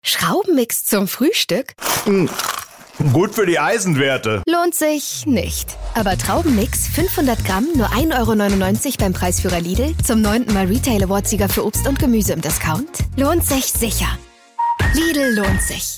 Schraubenmix zum Frühstück? Gut für die Eisenwerte. Lohnt sich nicht. Aber Traubenmix 500 Gramm nur 1,99 € beim Preisführer Lidl zum 9. Mal Retail Award-Sieger für Obst und Gemüse im Discount. Lohnt sich sicher. Lidl lohnt sich.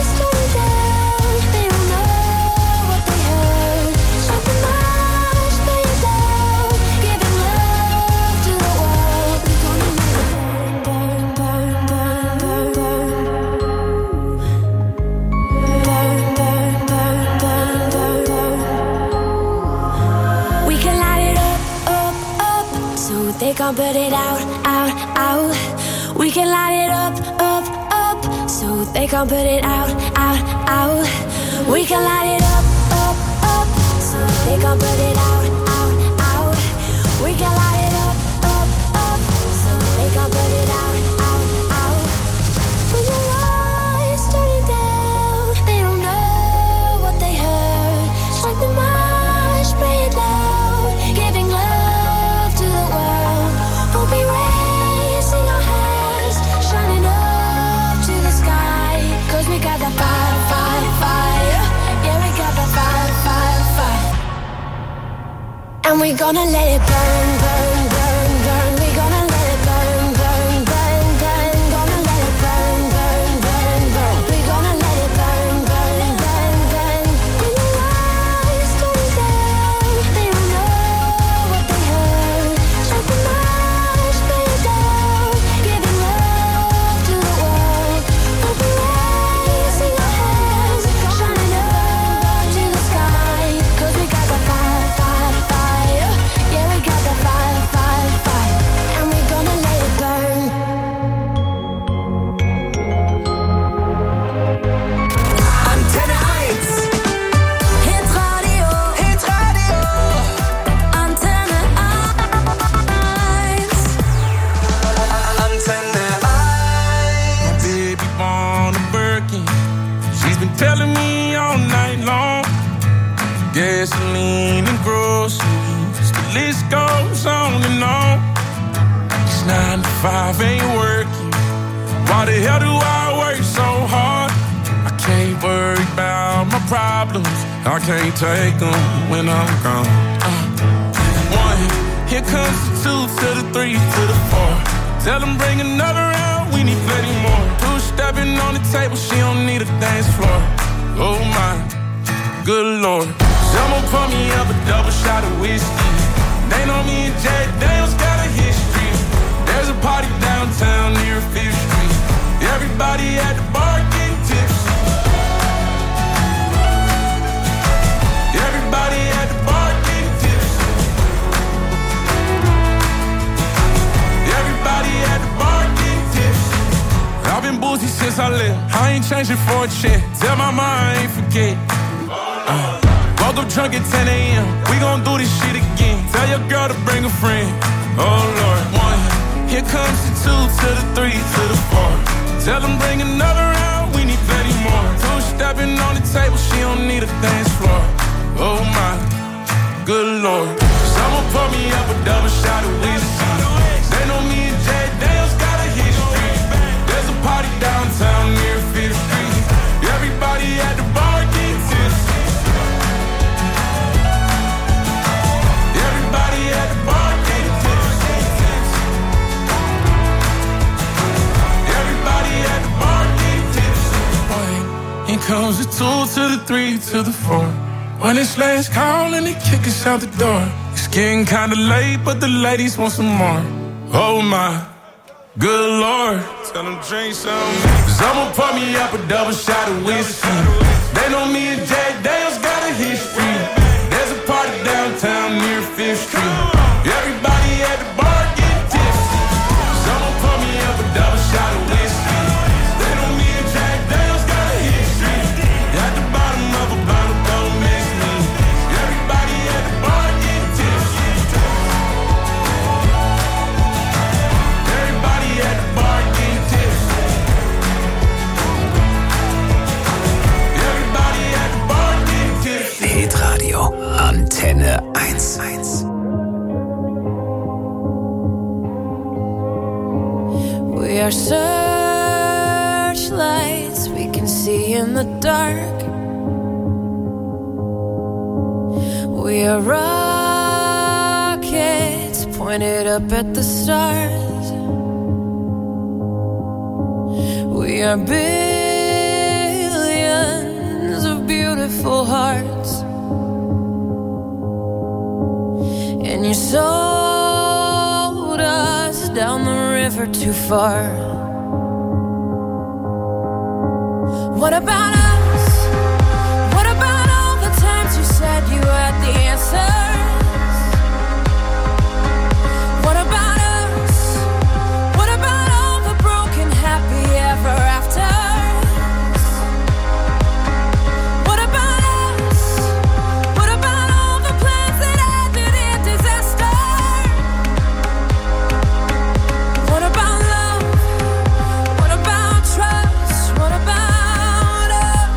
They gon' put it out, out, out. We can light it up, up, up. So they gon' put it out, out, out. We can light it up, up, up. So they gon' put it out, out, out. We can light it up, up, up. So they gon' put it out, out, out. When the lights turn down, they don't know what they heard. Strike the march, bring it down, giving love to the world. We'll be raising our hands, shining up to the sky. 'Cause we got that fire, fire, fire. Yeah, we got that fire, fire, fire. And we gonna let it burn, burn, burn, burn. We gonna let it burn, burn, burn, burn. Gonna let it burn, burn, burn, burn. We gonna let it burn, burn, burn, burn. When the lights turn down, they don't know what they heard. Strike the march, bring it down, giving love to the world. We'll be raising our hands, shining up to the sky. 'Cause we got the fire, fire, fire. Yeah, we got the fire, fire, fire. And we gonna let it burn. Antenne 1. Hitradio, Hitradio. Antenne 1. Antenne 1. Baby born a Birkin. She's been telling me all night long. Gasoline and groceries, the list goes on and on. It's 9 to 5, ain't working. Why the hell do I work so hard? I can't worry about my problems. I can't take them when I'm gone. One, here comes the 2 to the 3 to the 4. Tell them bring another round, we need plenty more. 2 stepping on the table, she don't need a dance floor. Oh my, good Lord. Someone pour me up a double shot of whiskey. They know me and Jay Daniels got a history. There's a party downtown near 5th Street. Everybody at the bar getting tipsy. Everybody at the bar getting tipsy. Everybody at the bar getting tipsy. I've been boozy since I left. I ain't changing for a check. Tell my mind I ain't forget. Woke up drunk at 10 a.m. We gon' do this shit again. Tell your girl to bring a friend. Oh Lord. 1, here comes the 2 to the 3 to the 4. Tell them bring another round, we need plenty more. 2 stepping on the table, she don't need a dance floor. Oh my, good Lord. Someone pour me up a double shot of whiskey. They know me and Jay Daniels got a history. There's a party downtown near 5th Street. Everybody at the bar getting tipsy. Everybody at the bar getting tipsy. Everybody at the bar getting tipsy. Here comes the 2 to the 3 to the 4. When it's last call and they kick us out the door. It's getting kinda late, but the ladies want some more. Oh my, good Lord. Tell them drink some. Someone pour me up a double shot of whiskey. They know me and Jay Daniels got a history. There's a party downtown near 5th Street. Everybody at the bar getting tipsy. Someone pour me up a double shot of whiskey. They know me and Jay Daniels got a history. At the bottom of a bottle, don't miss me. Everybody at the bar getting tipsy. Everybody at the bar getting tipsy. Everybody at the bar getting tipsy. Hitradio. they can see in the dark. We are rockets pointed up at the stars. We are billions of beautiful hearts. And you sold us down the river too far. What about us? What about all the times you said you had the answers? What about us? What about all the broken happy ever afters? What about us? What about all the plans that ended in disaster? What about love? What about trust? What about us?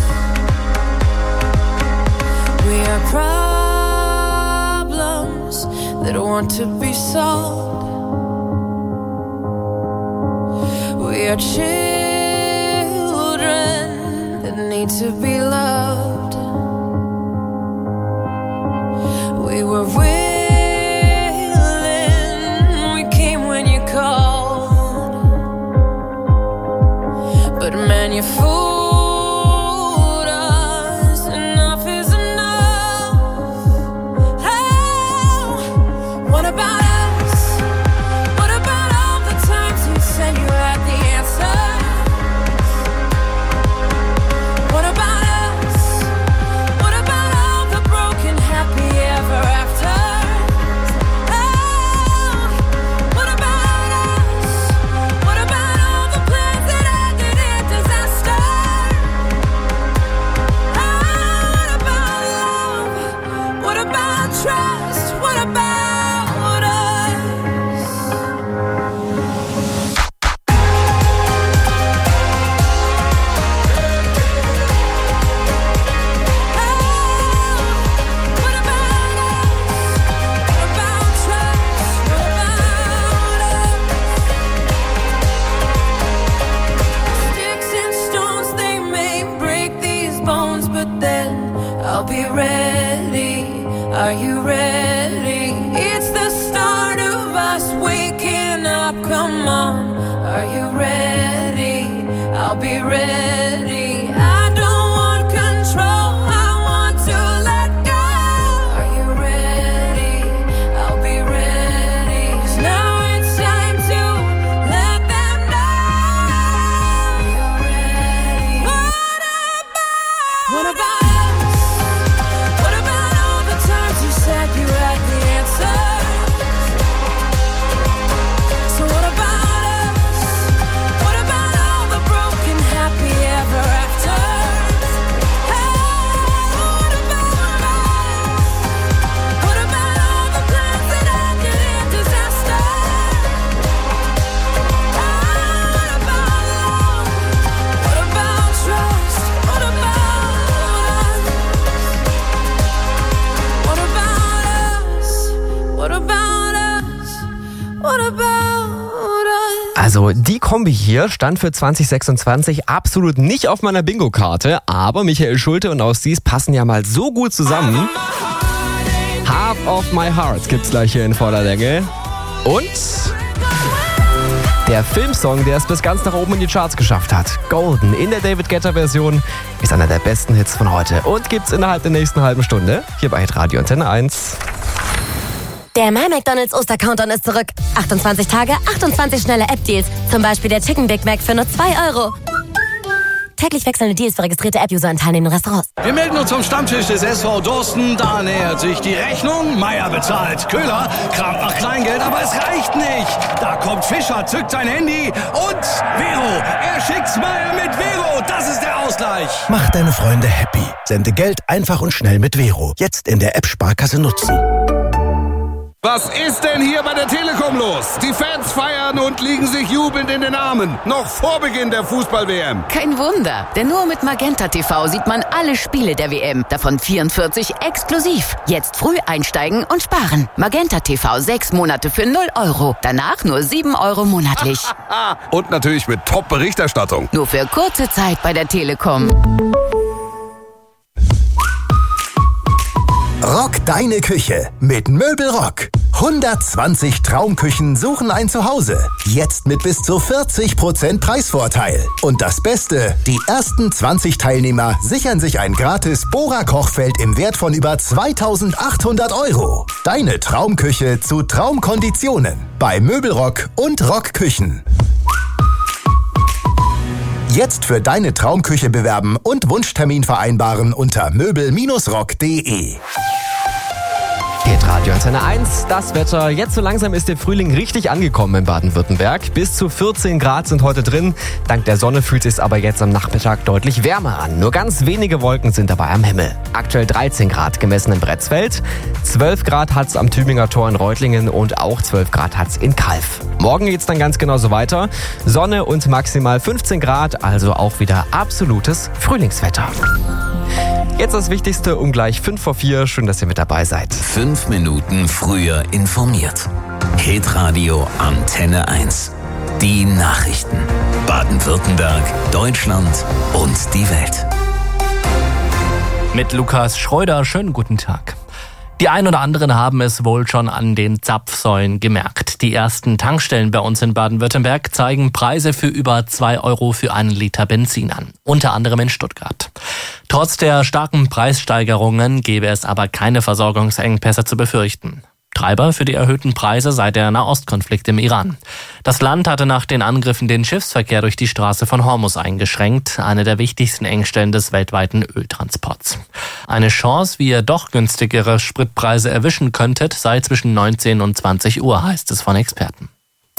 We are problems that want to be solved. We are children that need to be loved. We were willing, we came when you called. But man, you fooled us. Enough is enough. Oh, what about us? What about all the times you said you had the answer? What about us? What about all the broken happy ever afters? Oh, what about us? What about all the plans that ended in disaster? Oh, what about love? What about trust? What about us? What about us? What about trust? What about us? Sticks and stones, they may break these bones, but then I'll be ready. Are you ready? It's the start of us waking up. Come on, are you ready? I'll be ready. I don't want control, I want to let go. Are you ready? I'll be ready. 'Cause now it's time to let them know. You're ready. What about us? What about all the times you said you had the answer? So what about us? What about all the broken happy ever afters? Hey, what about us? What about all the plans that ended in disaster? Oh, what about love? What about trust? What about us? What about us? What about us? What about us? Also die Kombi hier stand für 2026 absolut nicht auf meiner Bingo-Karte, aber Michael Schulte und Ausdies passen ja mal so gut zusammen. Half of My Heart gibt's gleich hier in voller Länge. Und der Filmsong, der es bis ganz nach oben in die Charts geschafft hat, Golden in der David Guetta-Version, ist einer der besten Hits von heute und gibt's innerhalb der nächsten halben Stunde hier bei Radio Antenne 1. Der My McDonald's Oster-Countdown ist zurück. 28 Tage, 28 schnelle App-Deals. Zum Beispiel der Chicken Big Mac für nur 2 €. Täglich wechselnde Deals für registrierte App-User in teilnehmenden Restaurants. Wir melden uns zum Stammtisch des SV Dorsten. Da nähert sich die Rechnung. Meier bezahlt. Köhler kramt nach Kleingeld, aber es reicht nicht. Da kommt Fischer, zückt sein Handy und Vero. Er schickt's Meier mit Vero. Das ist der Ausgleich. Mach deine Freunde happy. Sende Geld einfach und schnell mit Vero. Jetzt in der App Sparkasse nutzen. Was ist denn hier bei der Telekom los? Die Fans feiern und liegen sich jubelnd in den Armen. Noch vor Beginn der Fußball-WM. Kein Wunder, denn nur mit Magenta TV sieht man alle Spiele der WM. Davon 44 exklusiv. Jetzt früh einsteigen und sparen. Magenta TV 6 Monate für 0 Euro. Danach nur 7 Euro monatlich. Und natürlich mit Top-Berichterstattung. Nur für kurze Zeit bei der Telekom. Rock deine Küche mit Möbelrock. 120 Traumküchen suchen ein Zuhause. Jetzt mit bis zu 40% Preisvorteil. Und das Beste, die ersten 20 Teilnehmer sichern sich ein gratis Bora-Kochfeld im Wert von über 2.800 Euro. Deine Traumküche zu Traumkonditionen. Bei Möbelrock und Rockküchen. Jetzt für deine Traumküche bewerben und Wunschtermin vereinbaren unter möbel-rock.de. Radio Antenne 1, das Wetter. Jetzt so langsam ist der Frühling richtig angekommen in Baden-Württemberg. Bis zu 14 Grad sind heute drin. Dank der Sonne fühlt es sich aber jetzt am Nachmittag deutlich wärmer an. Nur ganz wenige Wolken sind dabei am Himmel. Aktuell 13 Grad gemessen in Bretzfeld. 12 Grad hat es am Tübinger Tor in Reutlingen und auch 12 Grad hat es in Calw. Morgen geht es dann ganz genauso weiter. Sonne und maximal 15 Grad, also auch wieder absolutes Frühlingswetter. Jetzt das Wichtigste um gleich 5:04. Schön, dass ihr mit dabei seid. 5 Minuten früher informiert. Hitradio Antenne 1. Die Nachrichten. Baden-Württemberg, Deutschland und die Welt. Mit Lukas Schreuder, schönen guten Tag. Die ein oder anderen haben es wohl schon an den Zapfsäulen gemerkt. Die ersten Tankstellen bei uns in Baden-Württemberg zeigen Preise für über 2 Euro für einen Liter Benzin an. Unter anderem in Stuttgart. Trotz der starken Preissteigerungen gäbe es aber keine Versorgungsengpässe zu befürchten. Treiber für die erhöhten Preise sei der Nahostkonflikt im Iran. Das Land hatte nach den Angriffen den Schiffsverkehr durch die Straße von Hormuz eingeschränkt, eine der wichtigsten Engstellen des weltweiten Öltransports. Eine Chance, wie ihr doch günstigere Spritpreise erwischen könntet, sei zwischen 19 und 20 Uhr, heißt es von Experten.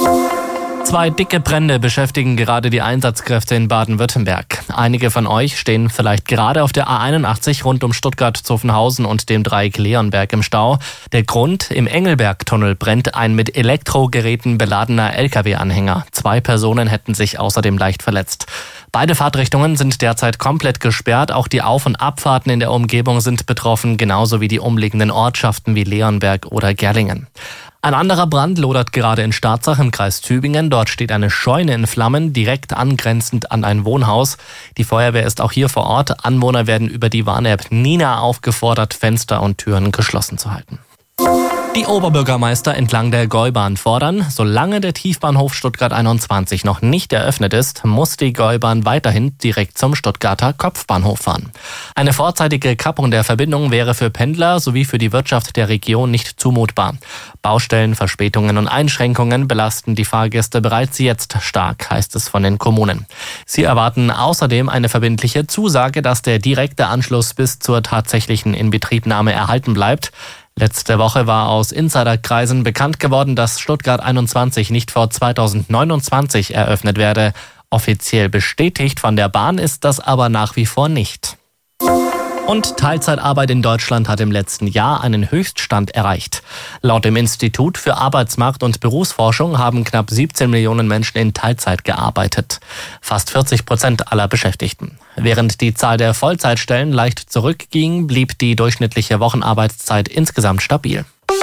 2 dicke Brände beschäftigen gerade die Einsatzkräfte in Baden-Württemberg. Einige von euch stehen vielleicht gerade auf der A81 rund um Stuttgart-Zuffenhausen und dem Dreieck Leonberg im Stau. Der Grund: im Engelberg-Tunnel brennt ein mit Elektrogeräten beladener LKW-Anhänger. 2 Personen hätten sich außerdem leicht verletzt. Beide Fahrtrichtungen sind derzeit komplett gesperrt. Auch die Auf- und Abfahrten in der Umgebung sind betroffen, genauso wie die umliegenden Ortschaften wie Leonberg oder Gerlingen. Ein anderer Brand lodert gerade in Starzach im Kreis Tübingen. Dort steht eine Scheune in Flammen, direkt angrenzend an ein Wohnhaus. Die Feuerwehr ist auch hier vor Ort. Anwohner werden über die Warn-App Nina aufgefordert, Fenster und Türen geschlossen zu halten. Die Oberbürgermeister entlang der Gäubahn fordern, solange der Tiefbahnhof Stuttgart 21 noch nicht eröffnet ist, muss die Gäubahn weiterhin direkt zum Stuttgarter Kopfbahnhof fahren. Eine vorzeitige Kappung der Verbindung wäre für Pendler sowie für die Wirtschaft der Region nicht zumutbar. Baustellen, Verspätungen und Einschränkungen belasten die Fahrgäste bereits jetzt stark, heißt es von den Kommunen. Sie erwarten außerdem eine verbindliche Zusage, dass der direkte Anschluss bis zur tatsächlichen Inbetriebnahme erhalten bleibt. Letzte Woche war aus Insiderkreisen bekannt geworden, dass Stuttgart 21 nicht vor 2029 eröffnet werde. Offiziell bestätigt von der Bahn ist das aber nach wie vor nicht. Und Teilzeitarbeit in Deutschland hat im letzten Jahr einen Höchststand erreicht. Laut dem Institut für Arbeitsmarkt- und Berufsforschung haben knapp 17 Millionen Menschen in Teilzeit gearbeitet. Fast 40% aller Beschäftigten. Während die Zahl der Vollzeitstellen leicht zurückging, blieb die durchschnittliche Wochenarbeitszeit insgesamt stabil.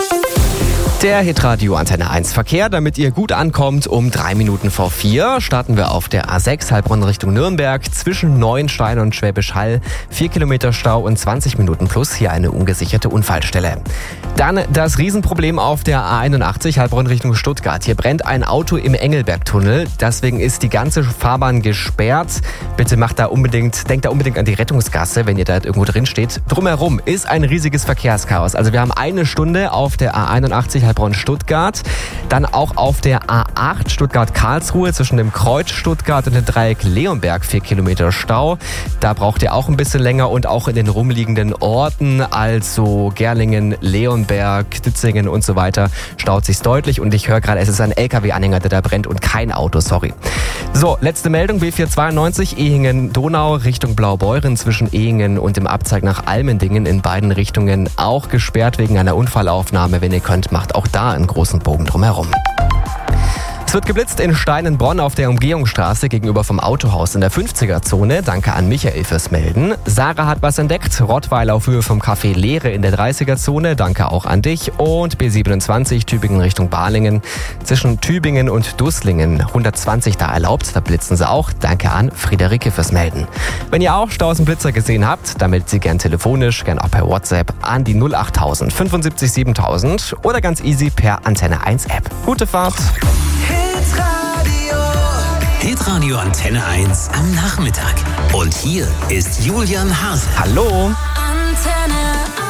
Der Hitradio Antenne 1 Verkehr, damit ihr gut ankommt. Um 4:03 starten wir auf der A6 Heilbronn Richtung Nürnberg zwischen Neuenstein und Schwäbisch Hall. 4 Kilometer Stau und 20 Minuten plus. Hier eine ungesicherte Unfallstelle. Dann das Riesenproblem auf der A81 Heilbronn Richtung Stuttgart. Hier brennt ein Auto im Engelberg-Tunnel. Deswegen ist die ganze Fahrbahn gesperrt. Bitte denkt da unbedingt an die Rettungsgasse, wenn ihr da irgendwo drin steht. Drumherum ist ein riesiges Verkehrschaos. Also wir haben 1 Stunde auf der A81 Heilbronn-Stuttgart. Dann auch auf der A8 Stuttgart-Karlsruhe zwischen dem Kreuz Stuttgart und dem Dreieck Leonberg 4 Kilometer Stau. Da braucht ihr auch ein bisschen länger und auch in den rumliegenden Orten, also Gerlingen, Leonberg, Dützingen und so weiter, staut sich's deutlich. Und ich höre gerade, es ist ein LKW-Anhänger, der da brennt und kein Auto, sorry. So, letzte Meldung, B492 Ehingen-Donau Richtung Blaubeuren zwischen Ehingen und dem Abzweig nach Almendingen in beiden Richtungen auch gesperrt wegen einer Unfallaufnahme. Wenn ihr könnt, macht macht auch da einen großen Bogen drumherum. Es wird geblitzt in Steinenbronn auf der Umgehungsstraße gegenüber vom Autohaus in der 50er-Zone. Danke an Michael fürs Melden. Sarah hat was entdeckt. Rottweil auf Höhe vom Café Leere in der 30er-Zone. Danke auch an dich. Und B27 Tübingen Richtung Balingen. Zwischen Tübingen und Dusslingen 120 da erlaubt. Da blitzen sie auch. Danke an Friederike fürs Melden. Wenn ihr auch Stausenblitzer gesehen habt, dann meldet sie gern telefonisch, gern auch per WhatsApp an die 08000 75 7000 oder ganz easy per Antenne 1 App. Gute Fahrt! Hitradio Antenne 1 am Nachmittag. Und hier ist Julian Hase. Hallo! Antenne